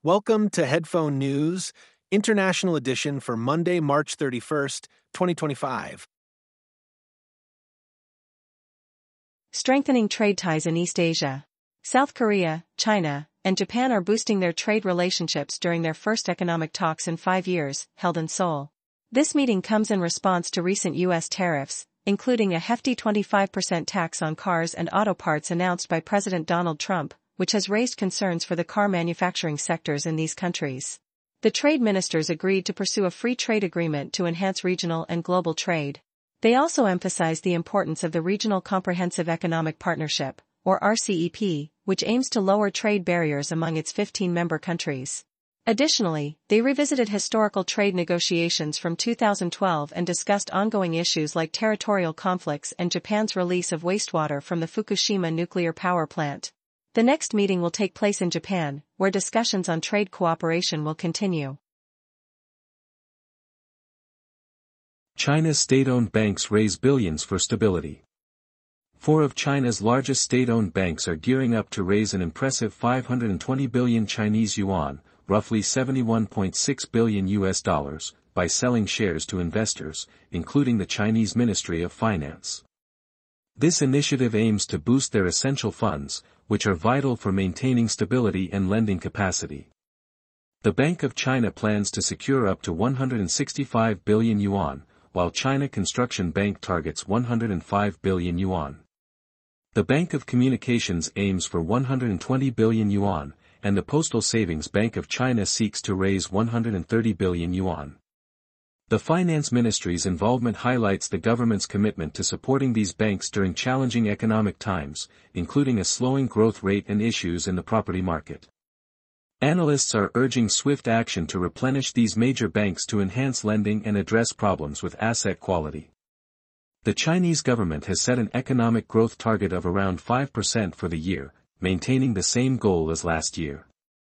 Welcome to Headphone News, International Edition for Monday, March 31st, 2025. Strengthening trade ties in East Asia. South Korea, China, and Japan are boosting their trade relationships during their first economic talks in 5 years, held in Seoul. This meeting comes in response to recent U.S. tariffs, including a hefty 25% tax on cars and auto parts announced by President Donald Trump, which has raised concerns for the car manufacturing sectors in these countries. The trade ministers agreed to pursue a free trade agreement to enhance regional and global trade. They also emphasized the importance of the Regional Comprehensive Economic Partnership, or RCEP, which aims to lower trade barriers among its 15 member countries. Additionally, they revisited historical trade negotiations from 2012 and discussed ongoing issues like territorial conflicts and Japan's release of wastewater from the Fukushima nuclear power plant. The next meeting will take place in Japan, where discussions on trade cooperation will continue. China's state-owned banks raise billions for stability. 4 of China's largest state-owned banks are gearing up to raise an impressive 520 billion Chinese yuan, roughly $71.6 billion, by selling shares to investors, including the Chinese Ministry of Finance. This initiative aims to boost their essential funds, which are vital for maintaining stability and lending capacity. The Bank of China plans to secure up to 165 billion yuan, while China Construction Bank targets 105 billion yuan. The Bank of Communications aims for 120 billion yuan, and the Postal Savings Bank of China seeks to raise 130 billion yuan. The Finance Ministry's involvement highlights the government's commitment to supporting these banks during challenging economic times, including a slowing growth rate and issues in the property market. Analysts are urging swift action to replenish these major banks to enhance lending and address problems with asset quality. The Chinese government has set an economic growth target of around 5% for the year, maintaining the same goal as last year.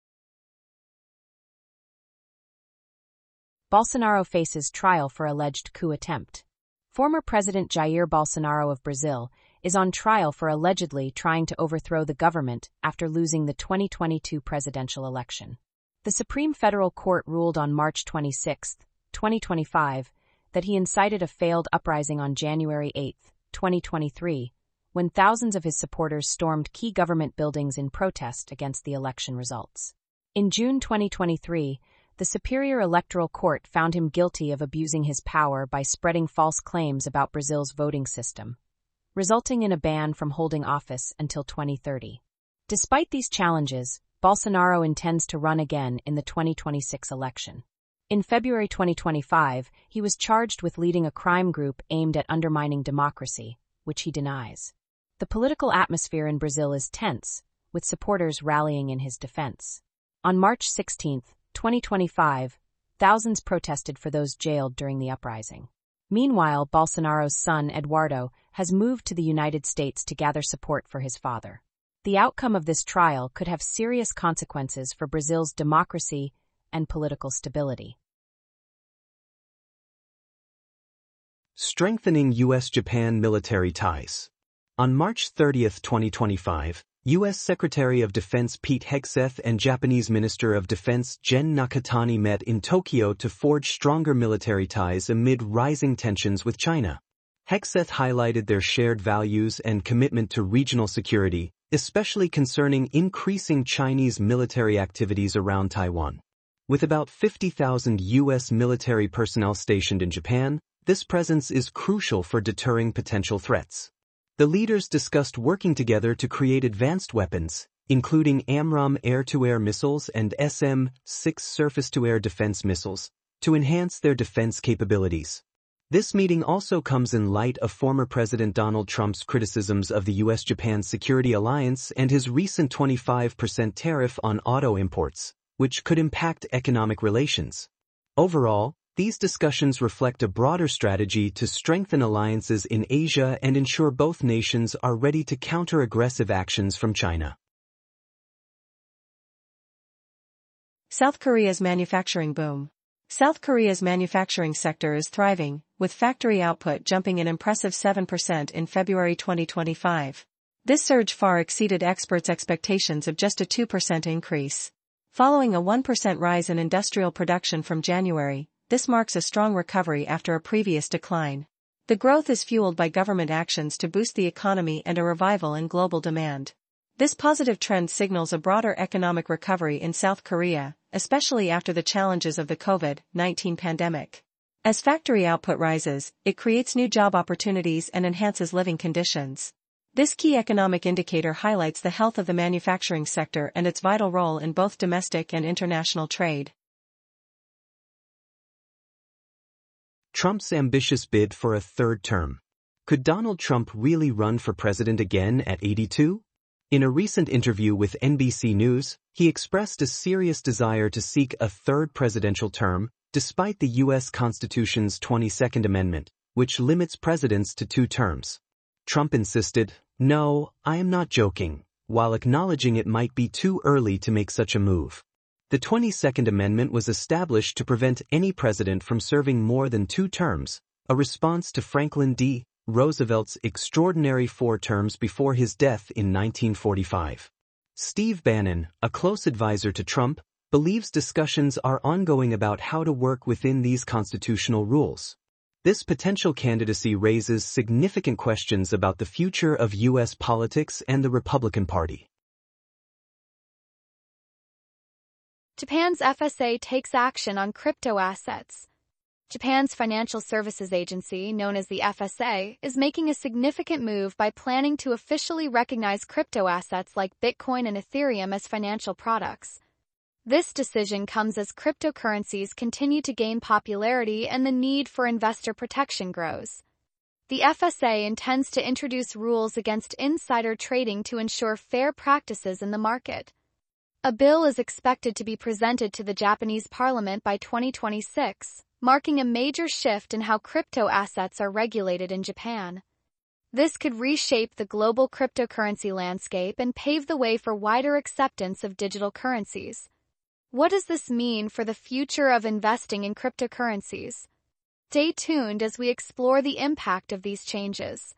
Bolsonaro faces trial for alleged coup attempt. Former President Jair Bolsonaro of Brazil is on trial for allegedly trying to overthrow the government after losing the 2022 presidential election. The Supreme Federal Court ruled on March 26, 2025, that he incited a failed uprising on January 8, 2023, when thousands of his supporters stormed key government buildings in protest against the election results. In June 2023, the Superior Electoral Court found him guilty of abusing his power by spreading false claims about Brazil's voting system, resulting in a ban from holding office until 2030. Despite these challenges, Bolsonaro intends to run again in the 2026 election. In February 2025, he was charged with leading a crime group aimed at undermining democracy, which he denies. The political atmosphere in Brazil is tense, with supporters rallying in his defense. On March 16, 2025, thousands protested for those jailed during the uprising. Meanwhile, Bolsonaro's son, Eduardo, has moved to the United States to gather support for his father. The outcome of this trial could have serious consequences for Brazil's democracy and political stability. Strengthening U.S.-Japan military ties. On March 30, 2025, U.S. Secretary of Defense Pete Hegseth and Japanese Minister of Defense Gen Nakatani met in Tokyo to forge stronger military ties amid rising tensions with China. Hegseth highlighted their shared values and commitment to regional security, especially concerning increasing Chinese military activities around Taiwan. With about 50,000 U.S. military personnel stationed in Japan, this presence is crucial for deterring potential threats. The leaders discussed working together to create advanced weapons, including AMRAAM air-to-air missiles and SM-6 surface-to-air defense missiles, to enhance their defense capabilities. This meeting also comes in light of former President Donald Trump's criticisms of the U.S.-Japan security alliance and his recent 25% tariff on auto imports, which could impact economic relations. Overall, these discussions reflect a broader strategy to strengthen alliances in Asia and ensure both nations are ready to counter aggressive actions from China. South Korea's manufacturing boom. South Korea's manufacturing sector is thriving, with factory output jumping an impressive 7% in February 2025. This surge far exceeded experts' expectations of just a 2% increase. Following a 1% rise in industrial production from January, this marks a strong recovery after a previous decline. The growth is fueled by government actions to boost the economy and a revival in global demand. This positive trend signals a broader economic recovery in South Korea, especially after the challenges of the COVID-19 pandemic. As factory output rises, it creates new job opportunities and enhances living conditions. This key economic indicator highlights the health of the manufacturing sector and its vital role in both domestic and international trade. Trump's ambitious bid for a third term. Could Donald Trump really run for president again at 82? In a recent interview with NBC News, he expressed a serious desire to seek a third presidential term, despite the U.S. Constitution's 22nd Amendment, which limits presidents to 2 terms. Trump insisted, "No, I am not joking," while acknowledging it might be too early to make such a move. The 22nd Amendment was established to prevent any president from serving more than 2 terms, a response to Franklin D. Roosevelt's extraordinary 4 terms before his death in 1945. Steve Bannon, a close advisor to Trump, believes discussions are ongoing about how to work within these constitutional rules. This potential candidacy raises significant questions about the future of U.S. politics and the Republican Party. Japan's FSA takes action on crypto assets. Japan's financial services agency, known as the FSA, is making a significant move by planning to officially recognize crypto assets like Bitcoin and Ethereum as financial products. This decision comes as cryptocurrencies continue to gain popularity and the need for investor protection grows. The FSA intends to introduce rules against insider trading to ensure fair practices in the market. A bill is expected to be presented to the Japanese parliament by 2026, marking a major shift in how crypto assets are regulated in Japan. This could reshape the global cryptocurrency landscape and pave the way for wider acceptance of digital currencies. What does this mean for the future of investing in cryptocurrencies? Stay tuned as we explore the impact of these changes.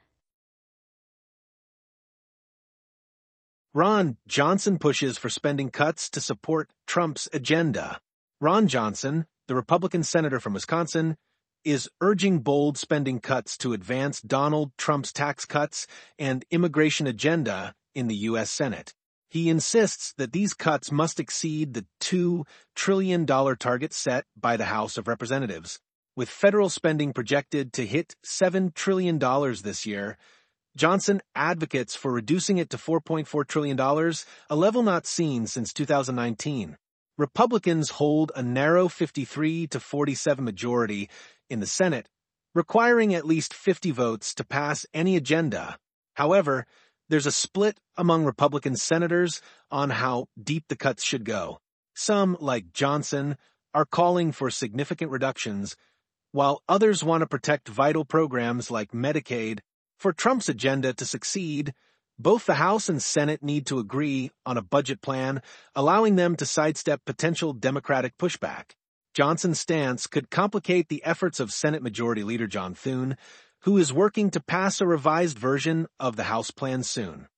Ron Johnson pushes for spending cuts to support Trump's agenda. Ron Johnson, the Republican senator from Wisconsin, is urging bold spending cuts to advance Donald Trump's tax cuts and immigration agenda in the U.S. Senate. He insists that these cuts must exceed the $2 trillion target set by the House of Representatives. With federal spending projected to hit $7 trillion this year, Johnson advocates for reducing it to $4.4 trillion, a level not seen since 2019. Republicans hold a narrow 53 to 47 majority in the Senate, requiring at least 50 votes to pass any agenda. However, there's a split among Republican senators on how deep the cuts should go. Some, like Johnson, are calling for significant reductions, while others want to protect vital programs like Medicaid. For Trump's agenda to succeed, both the House and Senate need to agree on a budget plan, allowing them to sidestep potential Democratic pushback. Johnson's stance could complicate the efforts of Senate Majority Leader John Thune, who is working to pass a revised version of the House plan soon.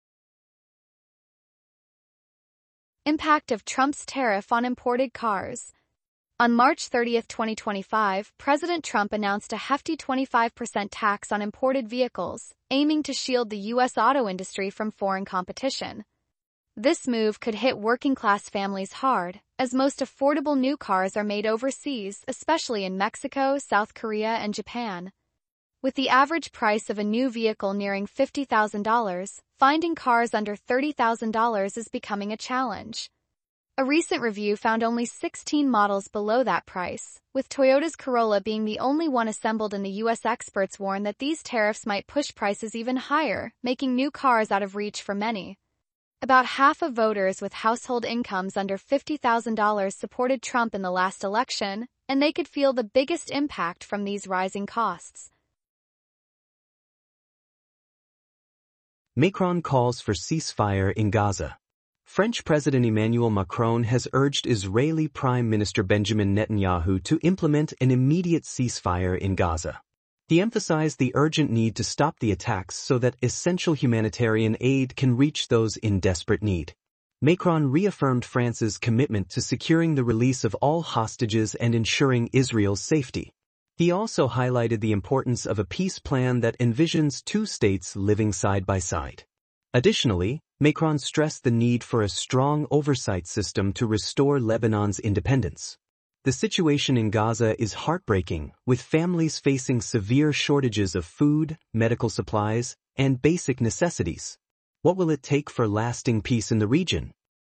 Impact of Trump's tariff on imported cars. On March 30, 2025, President Trump announced a hefty 25% tax on imported vehicles, aiming to shield the U.S. auto industry from foreign competition. This move could hit working-class families hard, as most affordable new cars are made overseas, especially in Mexico, South Korea, and Japan. With the average price of a new vehicle nearing $50,000, finding cars under $30,000 is becoming a challenge. A recent review found only 16 models below that price, with Toyota's Corolla being the only one assembled in the U.S. Experts warn that these tariffs might push prices even higher, making new cars out of reach for many. About half of voters with household incomes under $50,000 supported Trump in the last election, and they could feel the biggest impact from these rising costs. Macron calls for ceasefire in Gaza. French President Emmanuel Macron has urged Israeli Prime Minister Benjamin Netanyahu to implement an immediate ceasefire in Gaza. He emphasized the urgent need to stop the attacks so that essential humanitarian aid can reach those in desperate need. Macron reaffirmed France's commitment to securing the release of all hostages and ensuring Israel's safety. He also highlighted the importance of a peace plan that envisions two states living side by side. Additionally, Macron stressed the need for a strong oversight system to restore Lebanon's independence. The situation in Gaza is heartbreaking, with families facing severe shortages of food, medical supplies, and basic necessities. What will it take for lasting peace in the region?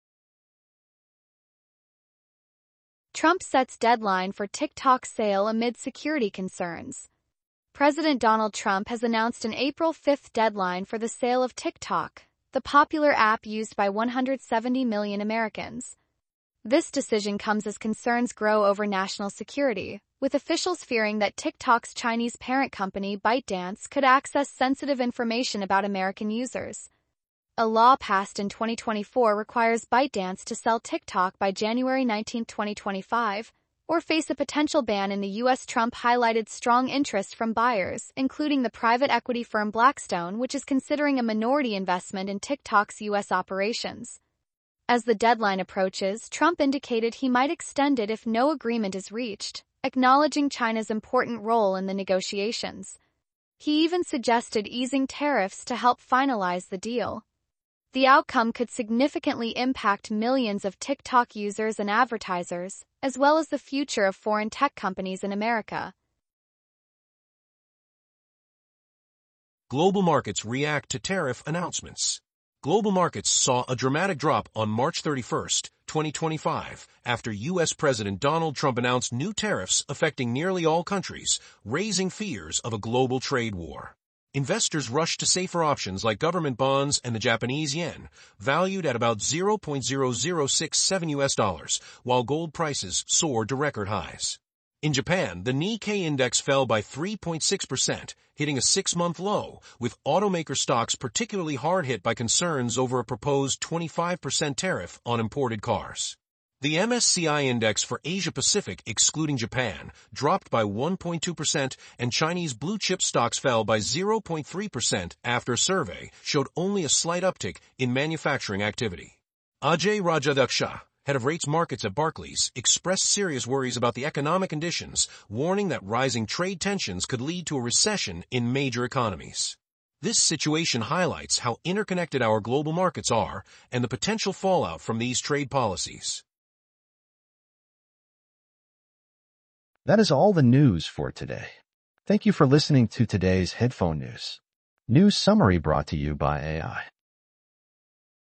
Trump sets deadline for TikTok sale amid security concerns. President Donald Trump has announced an April 5 deadline for the sale of TikTok, the popular app used by 170 million Americans. This decision comes as concerns grow over national security, with officials fearing that TikTok's Chinese parent company ByteDance could access sensitive information about American users. A law passed in 2024 requires ByteDance to sell TikTok by January 19, 2025, or face a potential ban in the U.S. Trump highlighted strong interest from buyers, including the private equity firm Blackstone, which is considering a minority investment in TikTok's U.S. operations. As the deadline approaches, Trump indicated he might extend it if no agreement is reached, acknowledging China's important role in the negotiations. He even suggested easing tariffs to help finalize the deal. The outcome could significantly impact millions of TikTok users and advertisers, as well as the future of foreign tech companies in America. Global markets react to tariff announcements. Global markets saw a dramatic drop on March 31, 2025, after U.S. President Donald Trump announced new tariffs affecting nearly all countries, raising fears of a global trade war. Investors rushed to safer options like government bonds and the Japanese yen, valued at about $0.0067, while gold prices soared to record highs. In Japan, the Nikkei index fell by 3.6%, hitting a 6-month low, with automaker stocks particularly hard hit by concerns over a proposed 25% tariff on imported cars. The MSCI index for Asia-Pacific, excluding Japan, dropped by 1.2%, and Chinese blue-chip stocks fell by 0.3% after a survey showed only a slight uptick in manufacturing activity. Ajay Rajadhaksha, head of rates markets at Barclays, expressed serious worries about the economic conditions, warning that rising trade tensions could lead to a recession in major economies. This situation highlights how interconnected our global markets are and the potential fallout from these trade policies. That is all the news for today. Thank you for listening to today's Headphone News. News summary brought to you by AI.